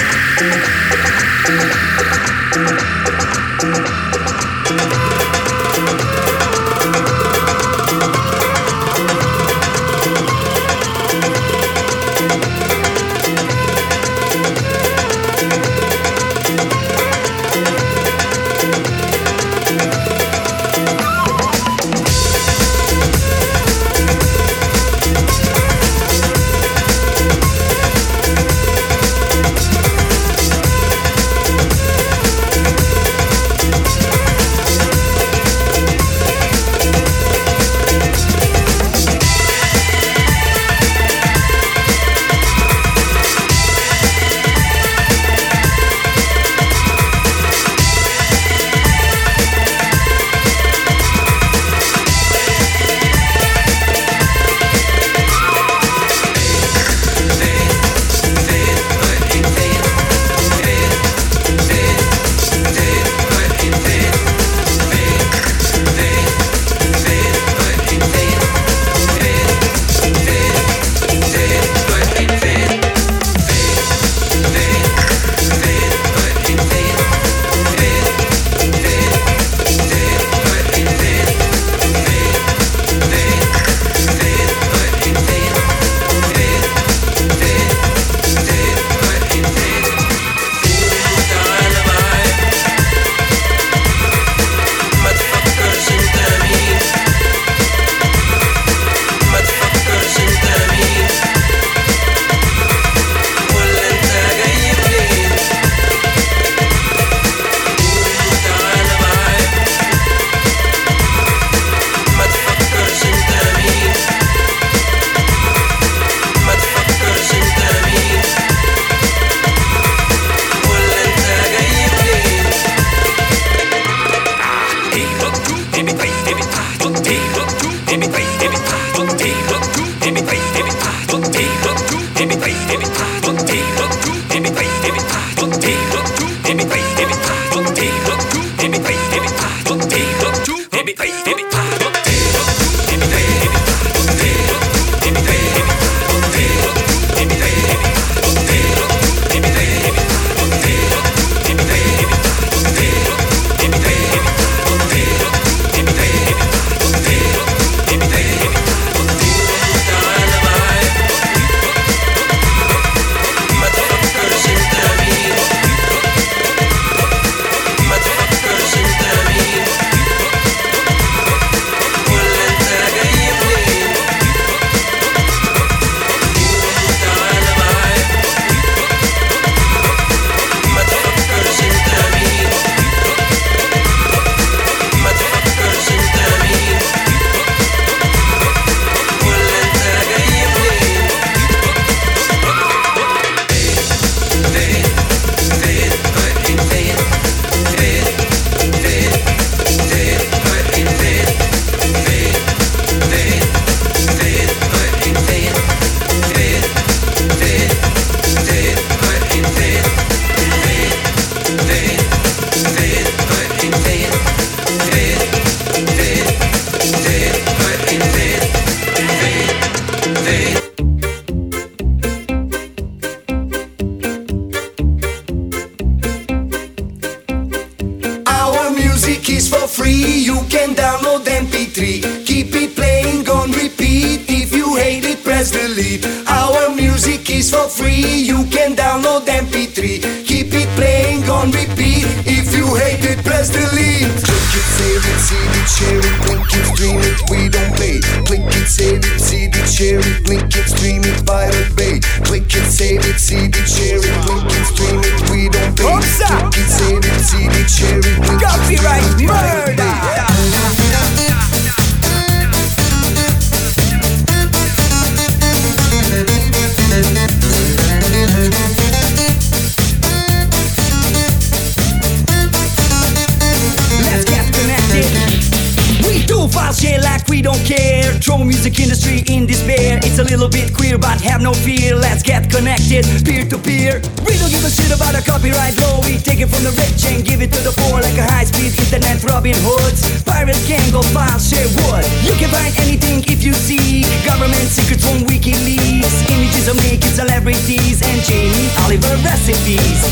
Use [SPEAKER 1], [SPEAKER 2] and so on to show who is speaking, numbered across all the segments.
[SPEAKER 1] Celebrities and Jamie Oliver recipes.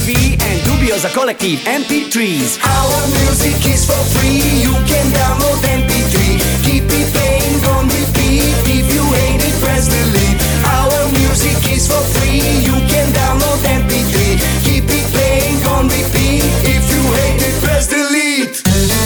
[SPEAKER 1] discography and dubious collective MP3s.
[SPEAKER 2] Our music is for free, you can download MP3. Keep it playing on repeat, if you hate it press delete. Our music is for free, you can download MP3. Keep it playing on repeat, if you hate it press delete.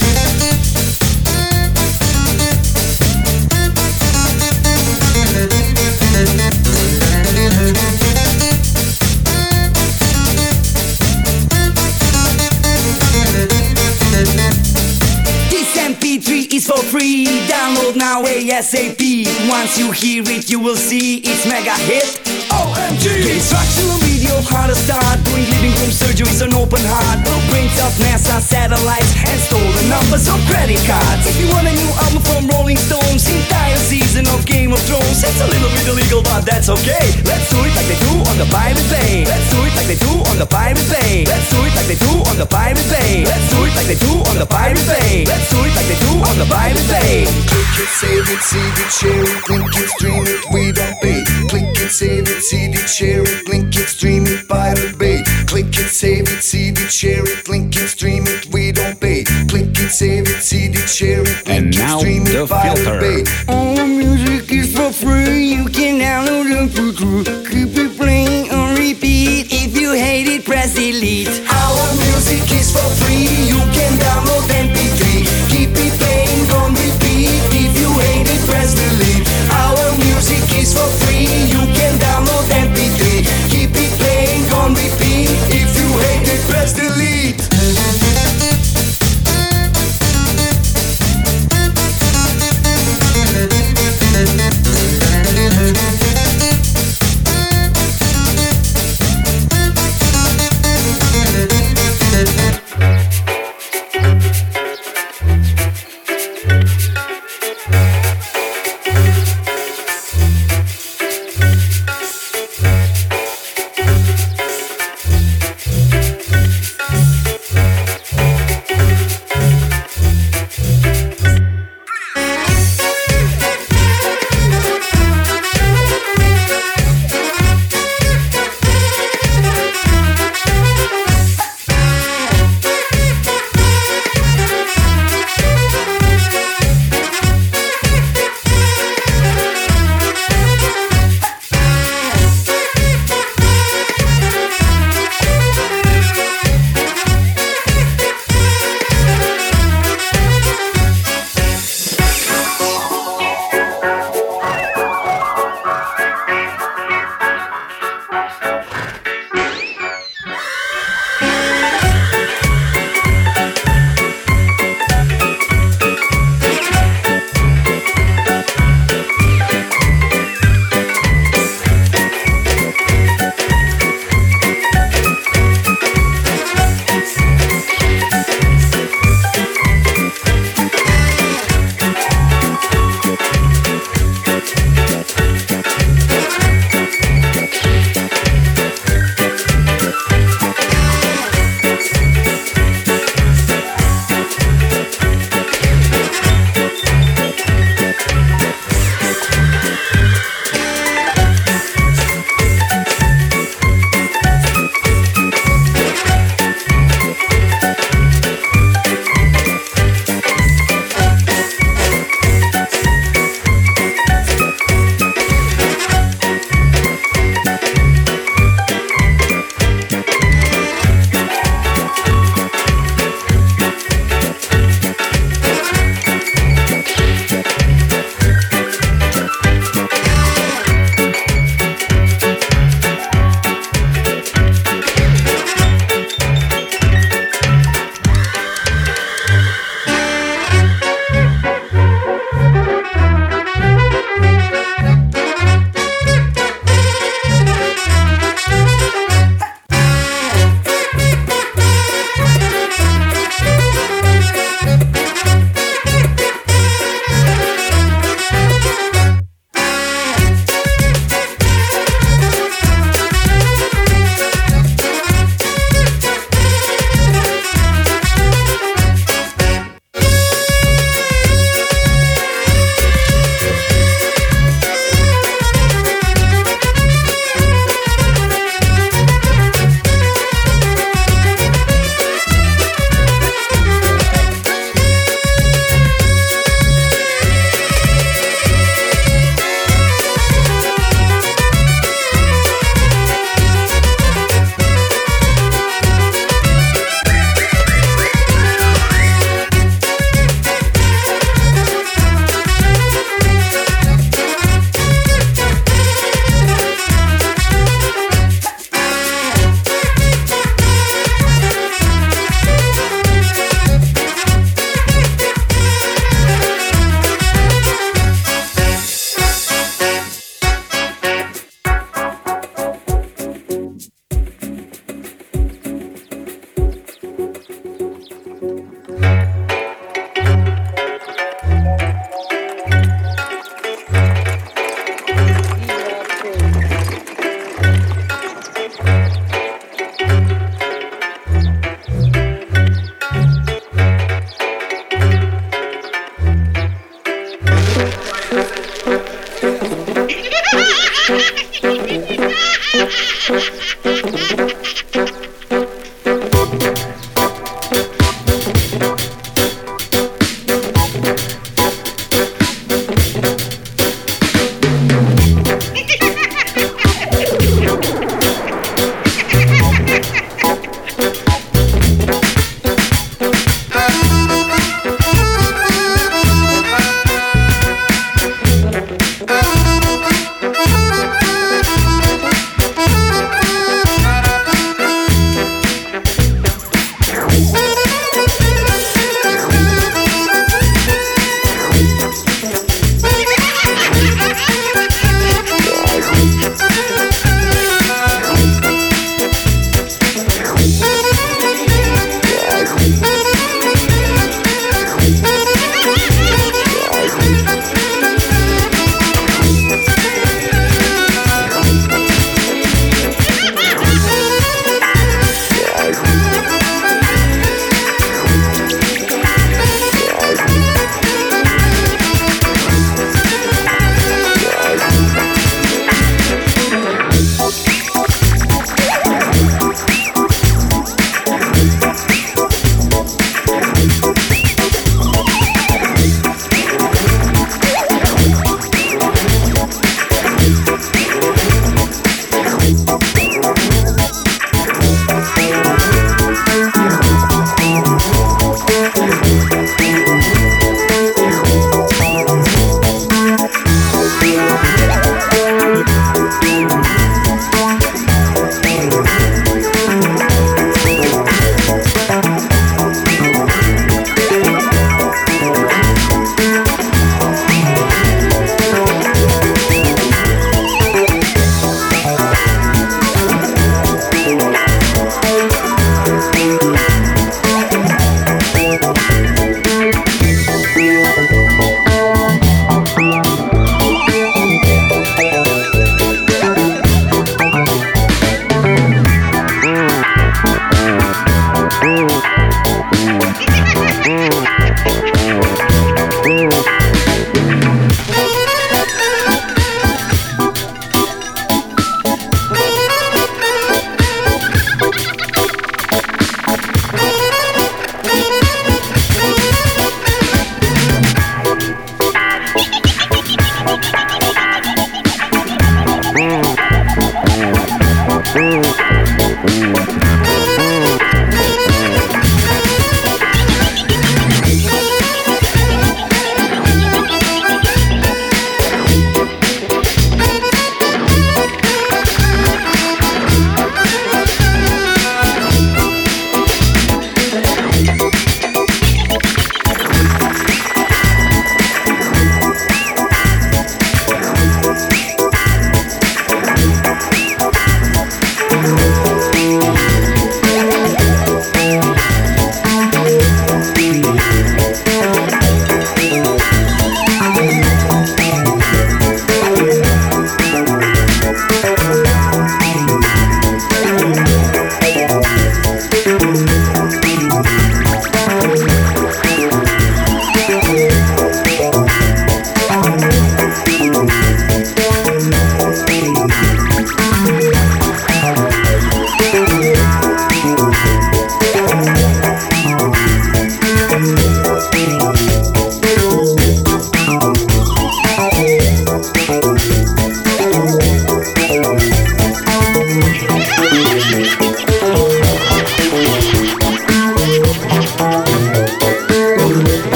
[SPEAKER 1] MP3 is for free, download now ASAP. Once you hear it, you will see it's mega hit. OMG! Instructional video, how to start doing living room surgeries on open heart. Blueprints of NASA satellites and stolen numbers of credit cards. If you want a new album from Rolling Stones, entire season of Game of Thrones, it's a little bit illegal, but that's okay. Let's do it like they do on the Pirate Bay. Let's do it like they do on the Pirate Bay. Let's do it like they do on the Pirate Bay. Let's do it like they do on the Pirate Bay. Let's do it like they do on the Pirate Bay.
[SPEAKER 2] Click it, save it, see it, share it, link it, stream it, we don't pay. Click it, save it, see it, share it, link it, stream it, Pirate Bay. Click it, save it, see it, share it, link it, stream it, we don't pay. Click it, save it, see it, share it, link it, stream it, Pirate Bay.
[SPEAKER 1] All music is for free, you can download it for free. Keep it playing on repeat, if you hate it press delete.
[SPEAKER 2] Our music is for free, you can download MP3. Keep it playing on repeat, if you hate it press delete. Our music is for free, you can download MP3. Keep it playing on repeat, if you hate it press delete.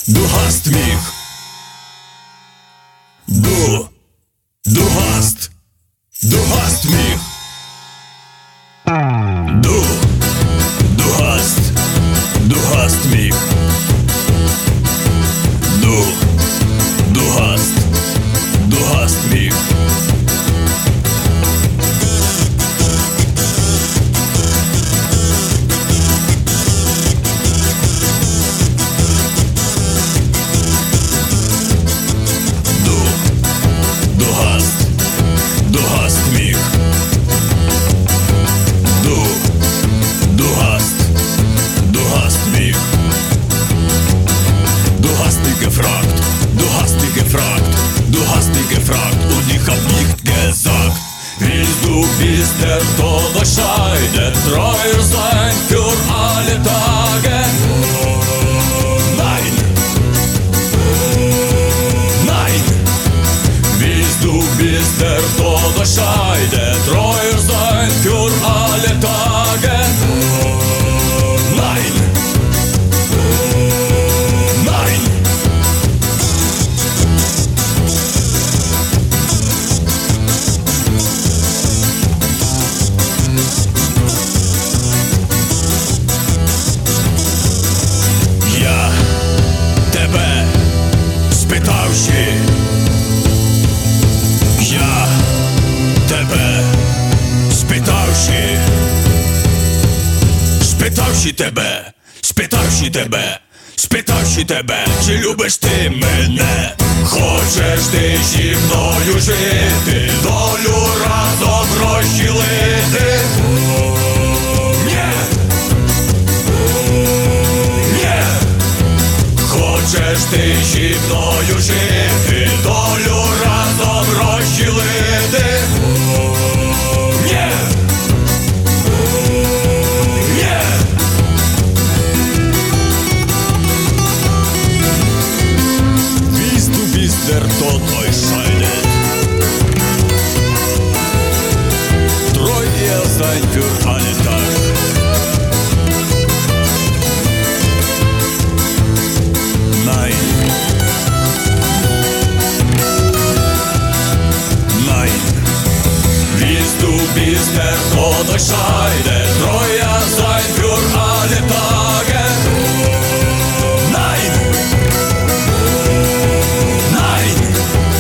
[SPEAKER 3] du hast mich. Du hast mich. Du hast mich. Du hast mich. Und ich hab nicht gesagt, willst du bis der Tod euch scheidet, treuer sein für alle Tage? Nein, nein. Willst du bis der Tod euch scheidet, treuer sein für alle Tage? Nein, nein. Спитавши тебе, чи любиш ти мене? Хочеш ти зі мною жити, долю разом розділити? Ні, ні. Хочеш ти зі мною жити, долю разом розділити? Ні. Der Tod euch scheidet, treu ihr seid für alle Tage. Nein, nein. Willst du bis der Tod euch scheidet, treu ihr seid für alle Tage? Nein.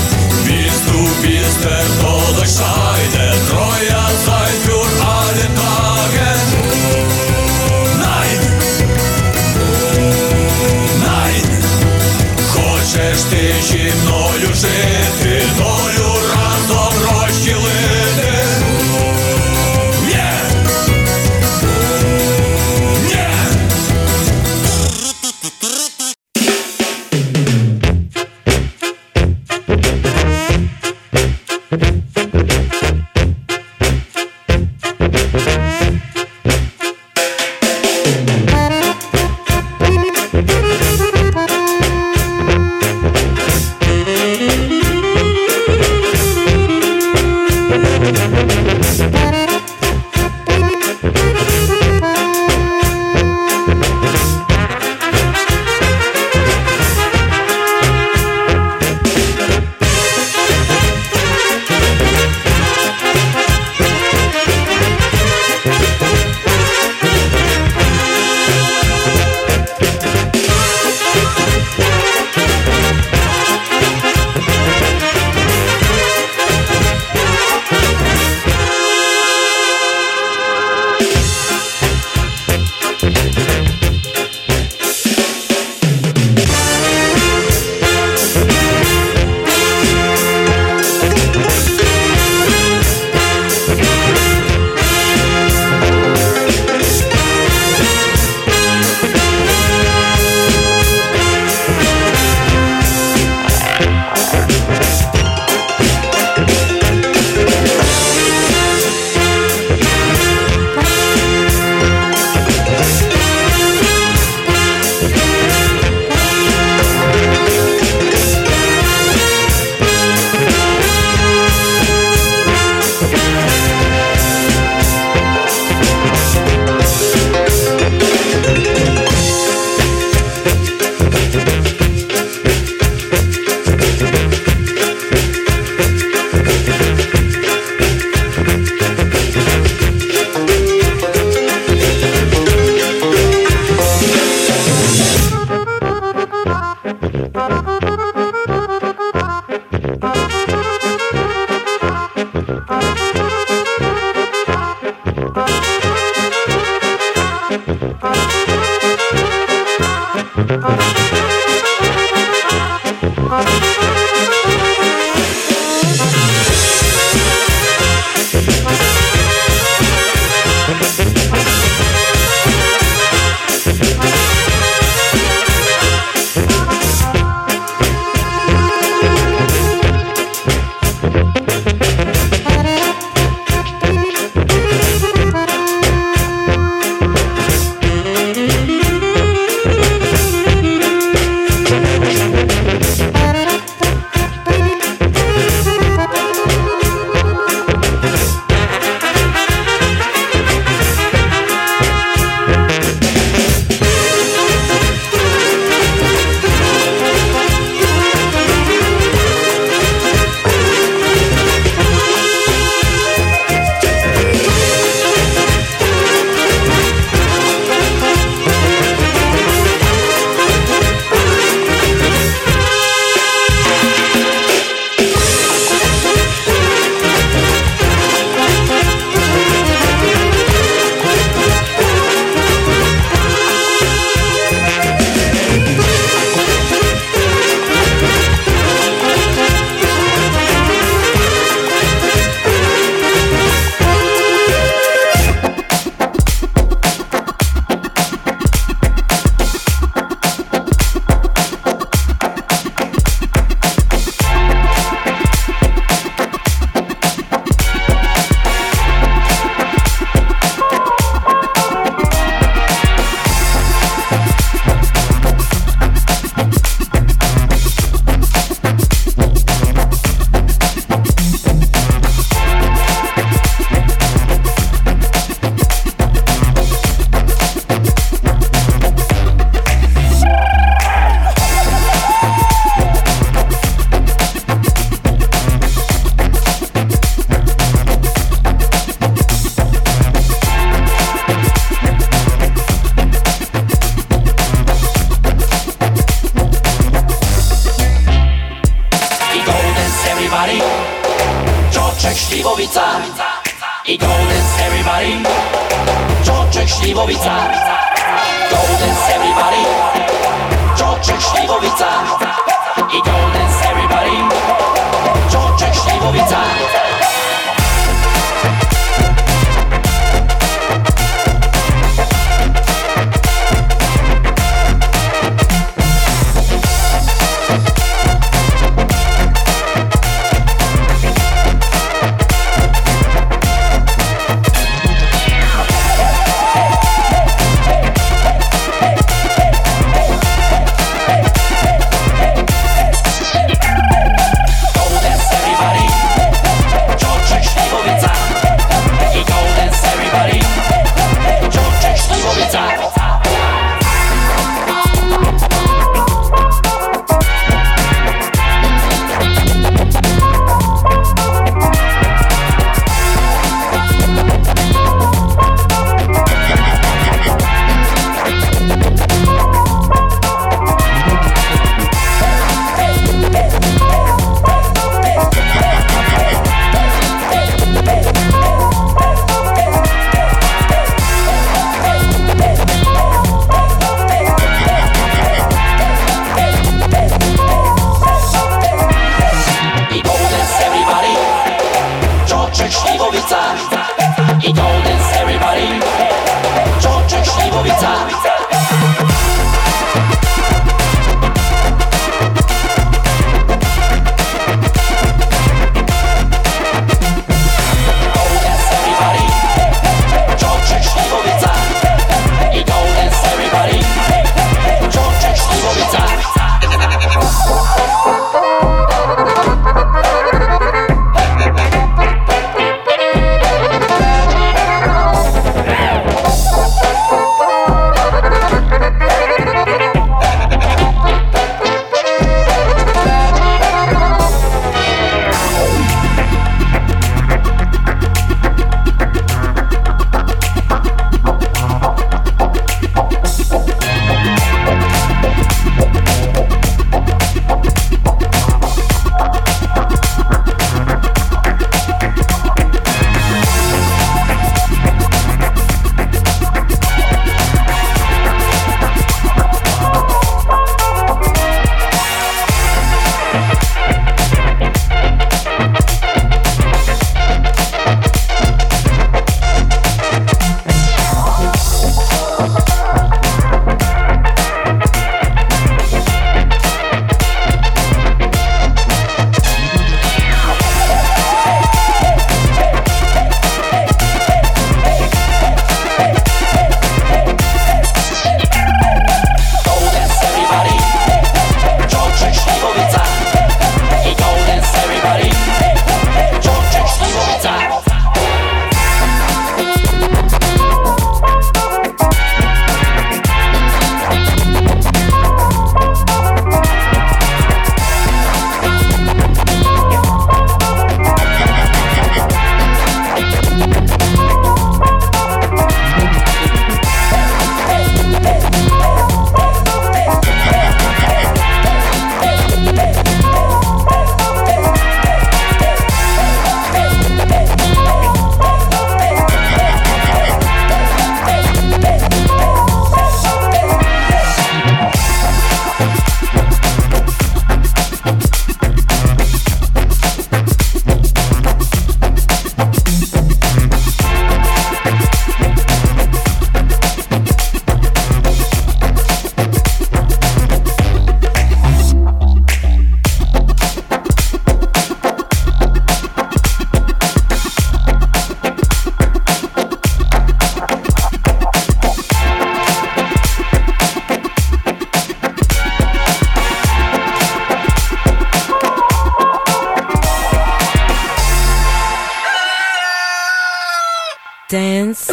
[SPEAKER 4] Dance.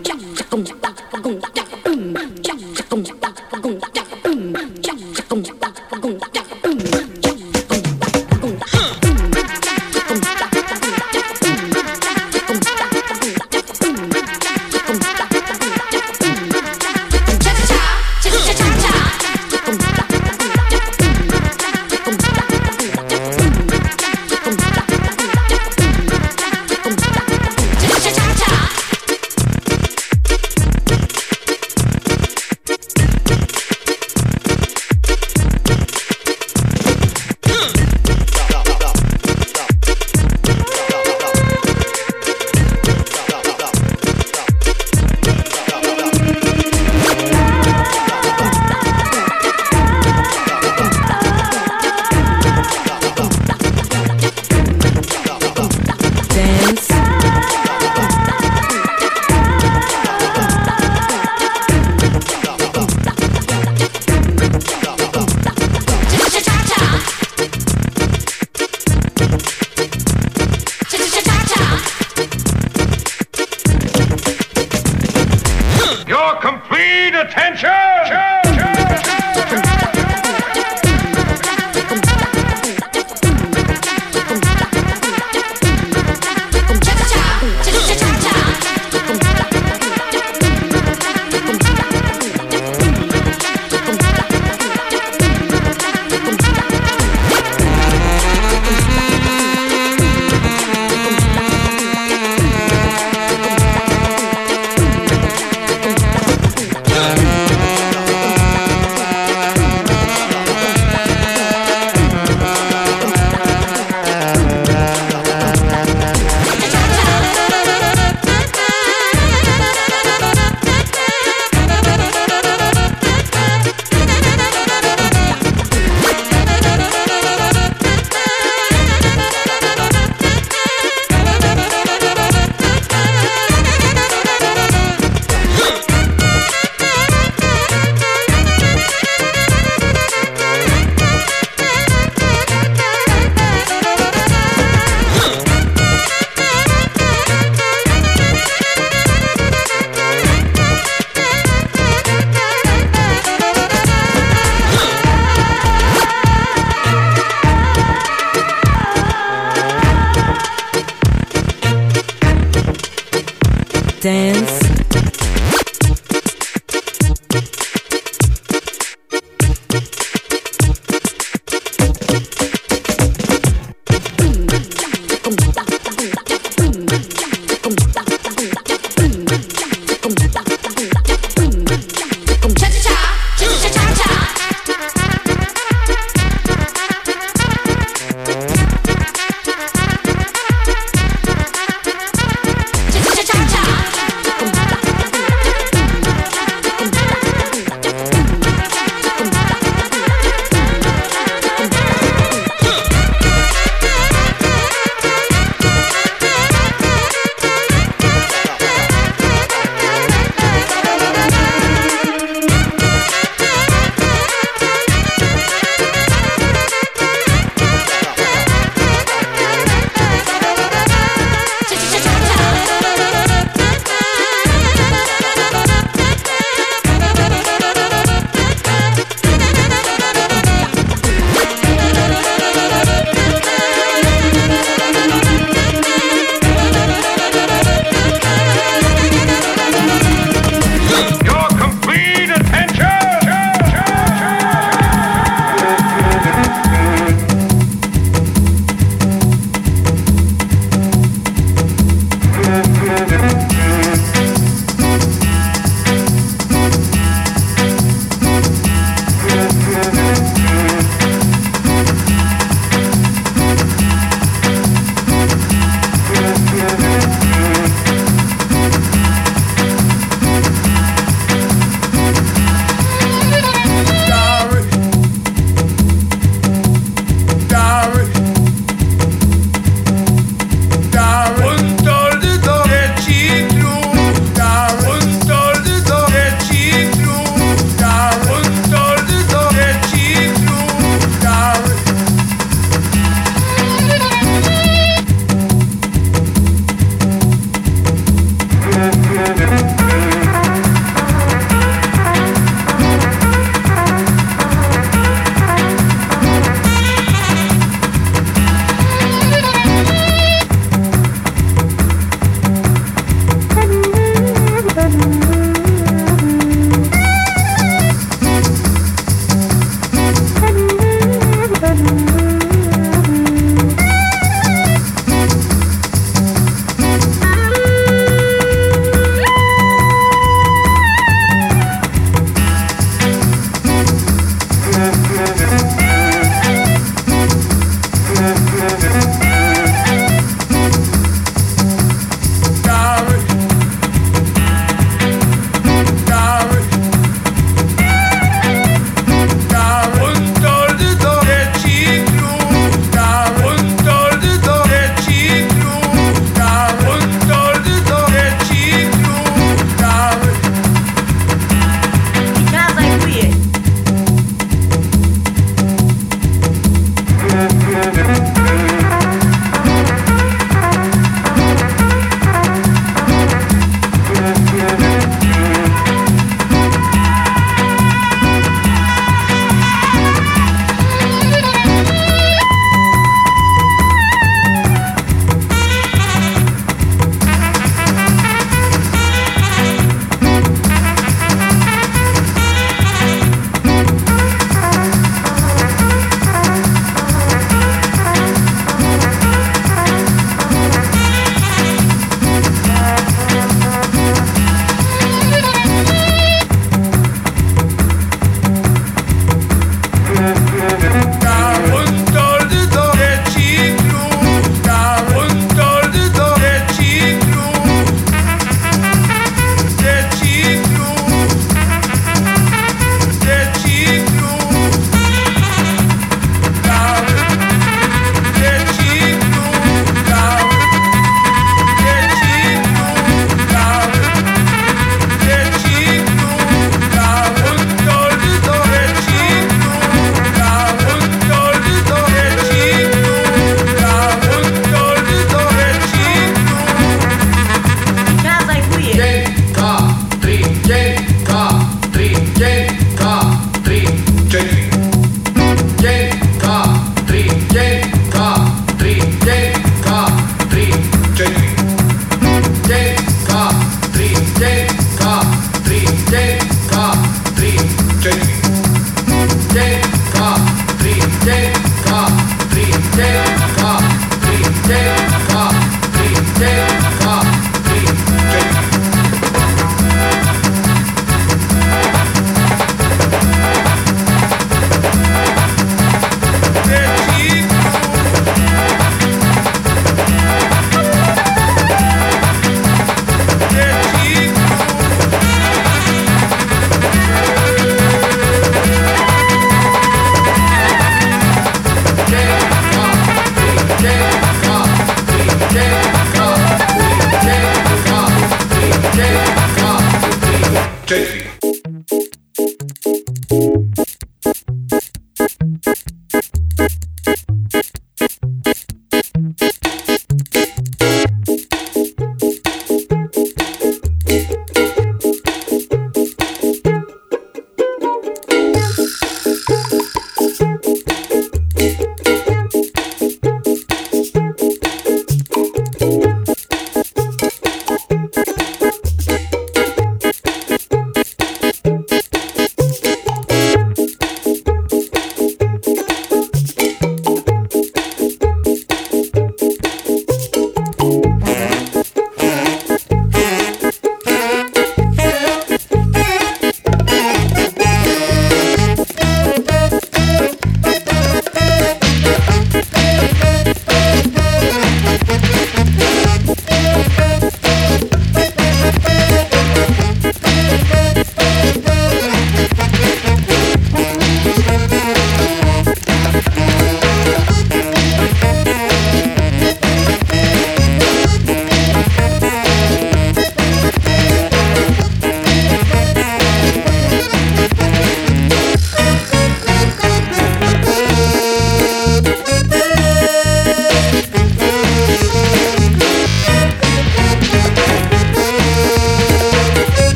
[SPEAKER 4] Dance.
[SPEAKER 5] Cha-cha-cha-cha.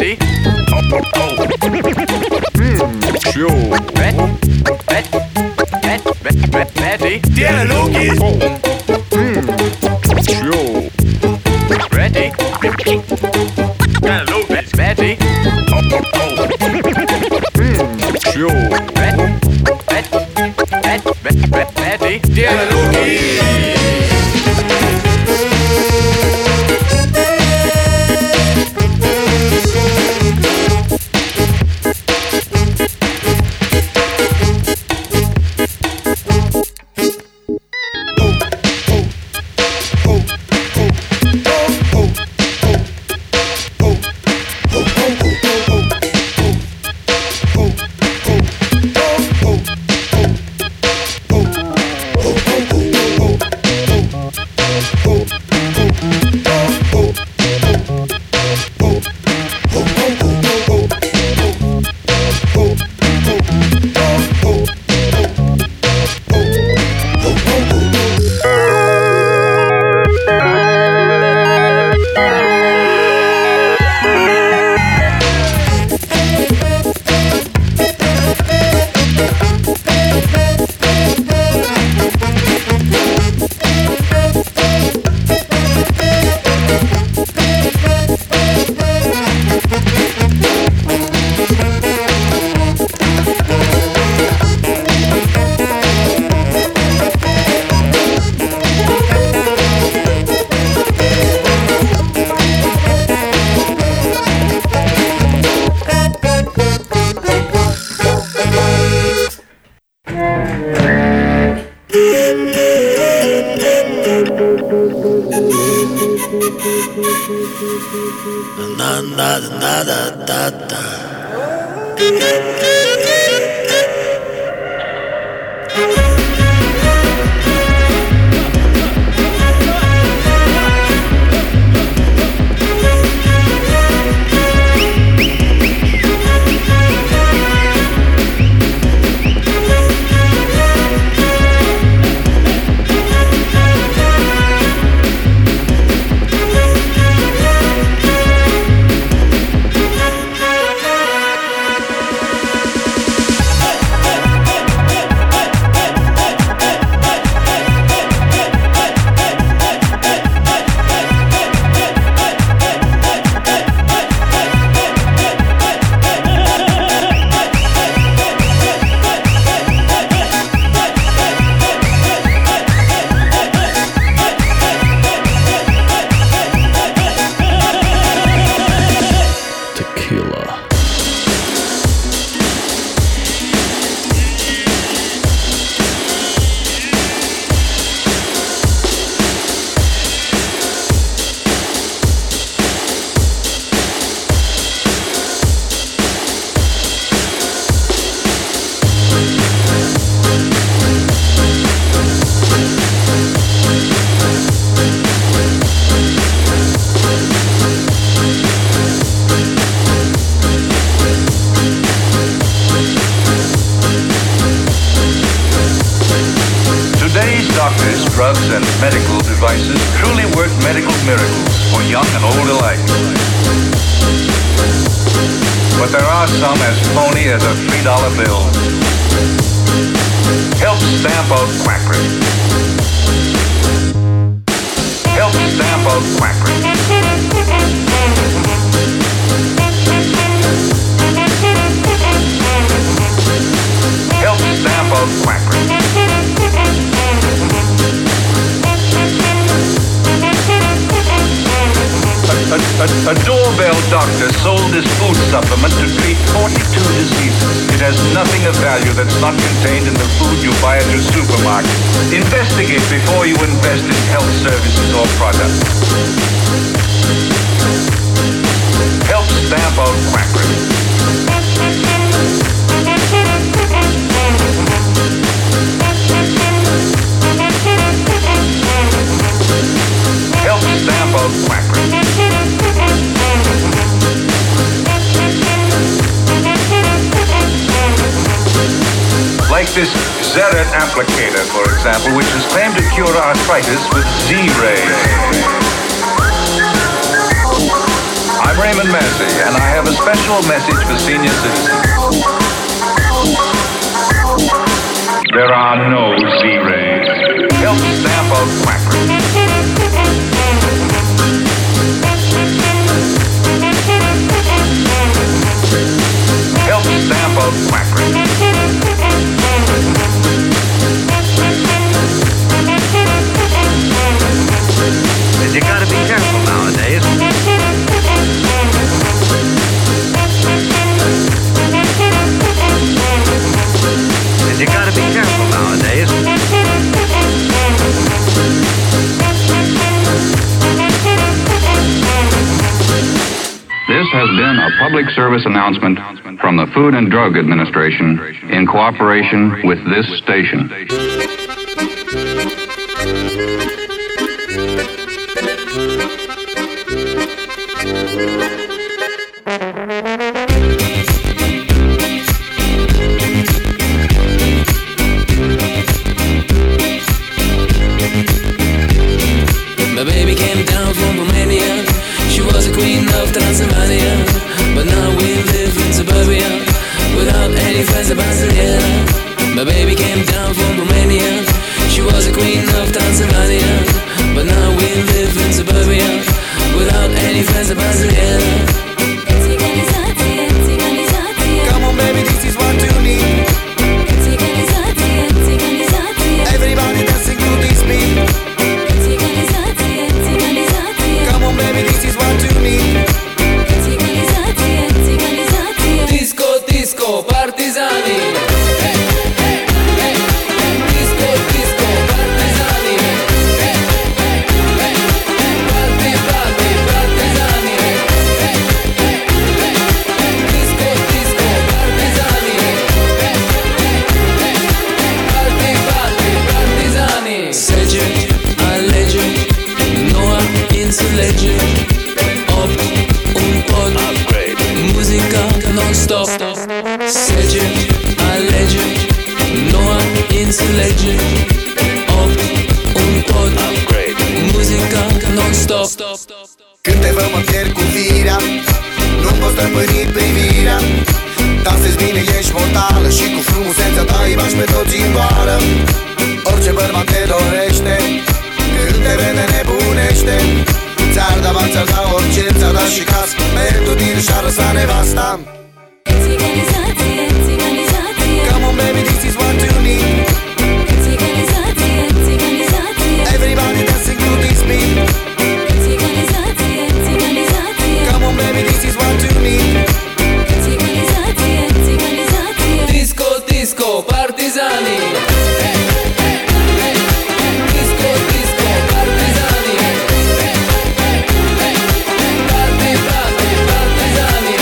[SPEAKER 3] Ready? Show. Ready? Dialog ist. Show. Ready? Dialog ist. Ready? Show. Ready? Dialog ist.
[SPEAKER 4] drugs and medical devices truly work medical miracles for young and old alike. But there are some as phony as a $3 bill. Help stamp out quackery. Help stamp out quackery. Help stamp out quackery. A doorbell doctor sold this food supplement to treat 42 diseases. It has nothing of value that's not contained in the food you buy at your supermarket. Investigate before you invest in health services or products. Help stamp out quackery. Help stamp out quackery. Like this Zeret applicator, for example, which is claimed to cure arthritis with Z-Ray. I'm Raymond Massey, and I have a special message for senior citizens. There are no Z-rays. Help stamp out quackery. Help stamp out quackery.
[SPEAKER 5] And you gotta be careful nowadays. And you gotta be careful nowadays.
[SPEAKER 4] This has been a public service announcement from the Food and Drug Administration in cooperation with this station.
[SPEAKER 6] My baby came down from Romania. She was a queen of Transylvania, but now we live in suburbia without any friends of Brasilia. My baby came down from Romania. She was a queen of Transylvania, but now we live in suburbia without any friends of Brasilia.
[SPEAKER 2] Come on baby, this is what you need. Everybody dancing to this beat. Come on baby, this is what you need.
[SPEAKER 6] Disco, disco, partizani. Disco, disco, partizani. Party, party, partizani. Disco, disco, partizani. Party, party, partizani. Sege, alege, Noah insulege. Op, un pod, muzica non-stop. Sege, alege, Noah insulege. Op, un pod, muzica non-stop.
[SPEAKER 2] Când te văd mă pierd cu firea, nu-mi poți stăpâni privirea. Dansezi bine, ești mortală și cu frumusețea ta îi bași pe toți în goală. Orice bărbat te dorește, când te vede nebunește. Ți-ar da bani, ți-ar da orice, ți-ar da și casă. Pentru tine și-ar lăsa nevasta. Come on baby, this is what you need. Everybody dancing to this beat. Come on baby, this is what you need.
[SPEAKER 6] Disco, disco, partizani. Disco, disco, partizani. Party, party, partizani.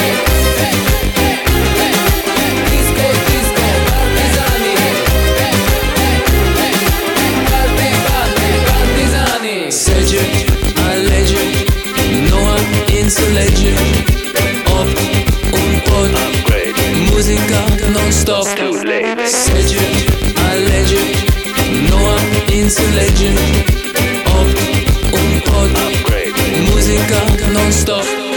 [SPEAKER 6] Disco, disco, partizani. Party, party, partizani. Sege, alege, Noah insulege. Op, un pod, muzica non-stop. Sege, alege, Noah insulege. Op, un pod, muzica non-stop.